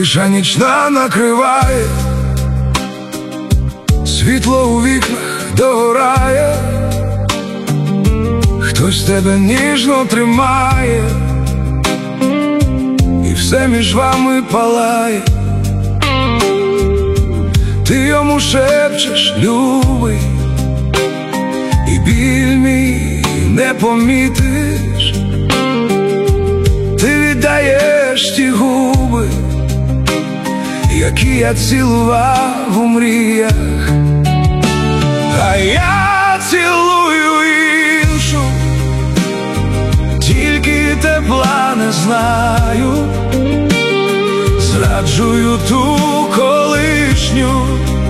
Тиша нічна накриває, світло у вікнах догорає, хтось тебе ніжно тримає, і все між вами палає. Ти йому шепчеш, любий, і біль мій не помітиш. Ти віддаєш ті губи, які я цілував у мріях, а я цілую іншу, тільки тепла не знаю. Зраджую ту колишню,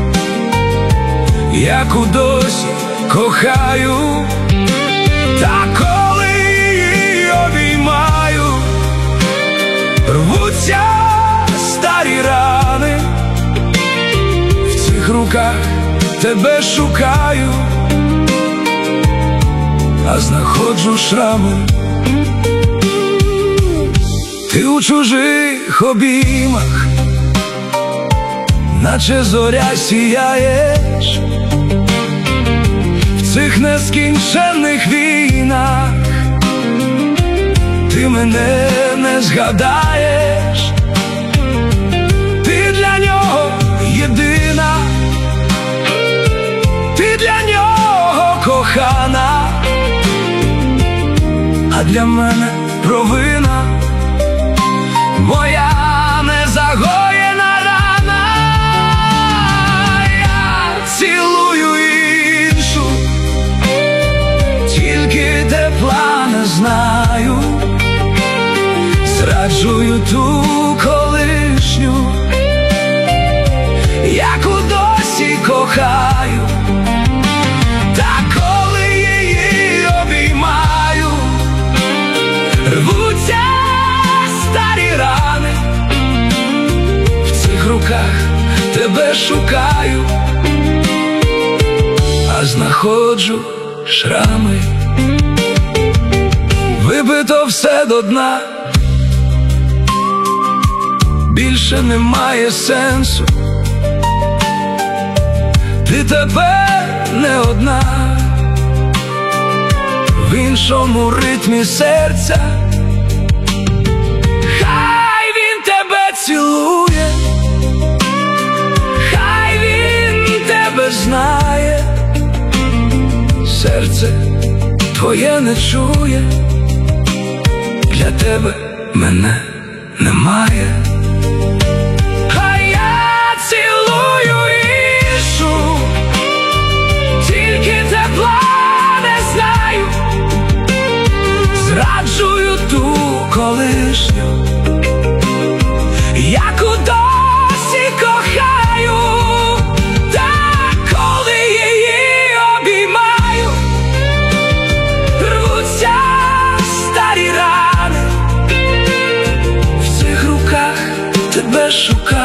яку досі кохаю. Та коли її обіймаю, рвуться старі рани. В цих руках тебе шукаю, а знаходжу шрами. Ти у чужих обіймах, наче зоря сіяєш. В цих нескінченних війнах ти мене не згадаєш. Ти для нього єдина, ти для нього кохана, а для мене провина моя незагоєна рана. Я цілую іншу, тільки тепла не знаю. Зраджую ту колишню, яку досі кохаю. Та коли її обіймаю, рвуться старі рани. В цих руках тебе шукаю, а знаходжу шрами. Вибито все до дна, більше немає сенсу. Ти тепер не одна, в іншому ритмі серця. Хай він тебе цілує, хай він тебе знає. Серце твоє не чує, для тебе мене немає. А я цілую іншу, тільки тепла не знаю. Зраджую ту колишню, яку досі кохаю. Та коли її обіймаю, рвуться старі рани. В цих руках тебе шукаю,